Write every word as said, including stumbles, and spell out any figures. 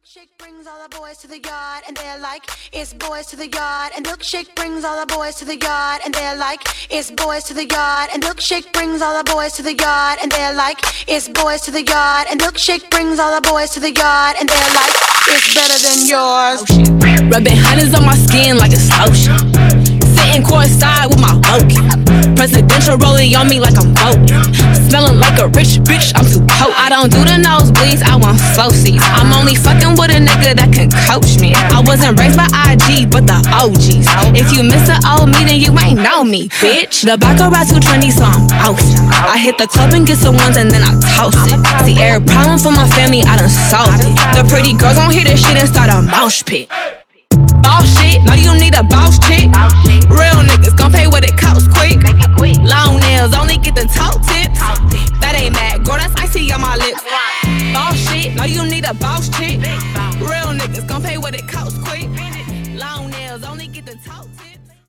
Milkshake brings all the boys to the yard and they're like, it's boys to the yard. And Milkshake brings all the boys to the yard and they're like, it's boys to the yard. And Milkshake brings all the boys to the yard and they're like, it's boys to the yard. And Milkshake brings all the boys to the yard and they're like, it's better than yours. Rubbing honey's on my skin like it's lotion. Sitting courtside with my Vogue. Presidential rolling on me like I'm voting. Smelling like a rich bitch, I'm too potent. I don't do the nosebleeds, I want slow seats. I'm only fucking with a nigga that can coach me. I wasn't raised by I G, but the O Gs. If you miss the old me, then you ain't know me, bitch. The baccarat too trendy, so I'm posting. I hit the club and get some ones and then I toast it. See, every problem for my family, I done solved it. The pretty girls gon' hear this shit and start a mosh pit. Boss shit, no you need a boss chick. Real niggas gon' pay what it costs quick. Long nails, only get the toe tips. That ain't mad, girl, that's icy on my lips. Boss shit, no you need a boss chick. Real niggas gon' pay what it costs quick. Long nails, only get the toe tips.